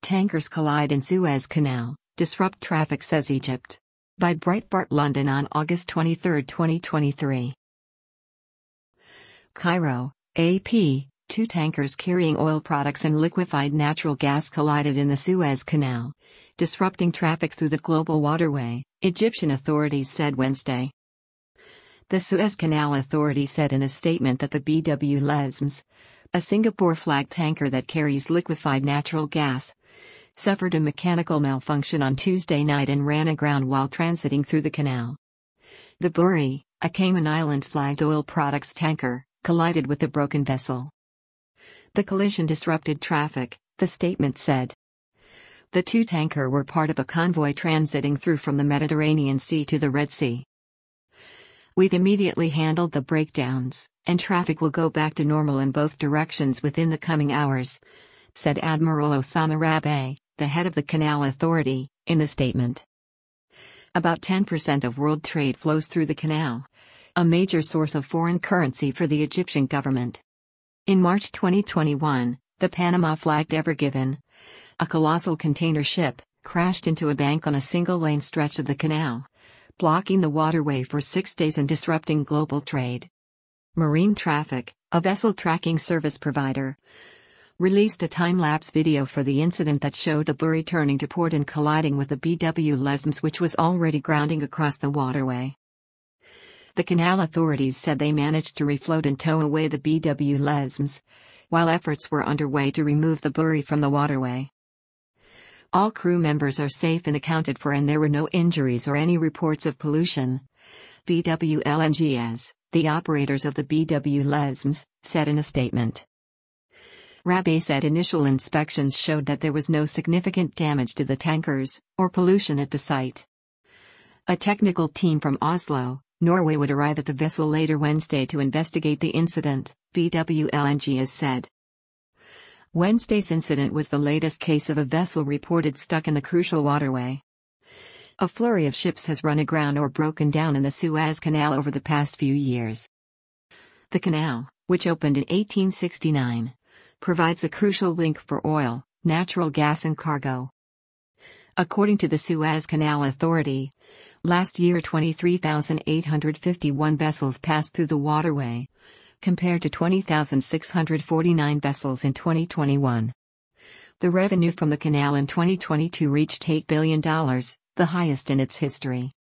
Tankers collide in Suez Canal, disrupt traffic, says Egypt. By Breitbart London on August 23, 2023. Cairo, AP, two tankers carrying oil products and liquefied natural gas collided in the Suez Canal, disrupting traffic through the global waterway, Egyptian authorities said Wednesday. The Suez Canal Authority said in a statement that the BW Lesmes, a Singapore-flagged tanker that carries liquefied natural gas, suffered a mechanical malfunction on Tuesday night and ran aground while transiting through the canal. The Buri, a Cayman Island-flagged oil products tanker, collided with the broken vessel. The collision disrupted traffic, the statement said. The two tankers were part of a convoy transiting through from the Mediterranean Sea to the Red Sea. We've immediately handled the breakdowns, and traffic will go back to normal in both directions within the coming hours, said Admiral Osama Rabe, the head of the Canal Authority, in the statement. About 10% of world trade flows through the canal, a major source of foreign currency for the Egyptian government. In March 2021, the Panama-flagged Ever Given, a colossal container ship, crashed into a bank on a single-lane stretch of the canal, blocking the waterway for 6 days and disrupting global trade. Marine Traffic, a vessel tracking service provider, released a time-lapse video for the incident that showed the Buri turning to port and colliding with the BW Lesmes, which was already grounding across the waterway. The canal authorities said they managed to refloat and tow away the BW Lesmes, while efforts were underway to remove the Buri from the waterway. All crew members are safe and accounted for, and there were no injuries or any reports of pollution, BW LNGs, the operators of the BW Lesmes, said in a statement. Rabe said initial inspections showed that there was no significant damage to the tankers, or pollution at the site. A technical team from Oslo, Norway would arrive at the vessel later Wednesday to investigate the incident, BW LNGs said. Wednesday's incident was the latest case of a vessel reported stuck in the crucial waterway. A flurry of ships has run aground or broken down in the Suez Canal over the past few years. The canal, which opened in 1869, provides a crucial link for oil, natural gas and cargo. According to the Suez Canal Authority, last year 23,851 vessels passed through the waterway, compared to 20,649 vessels in 2021. The revenue from the canal in 2022 reached $8 billion, the highest in its history.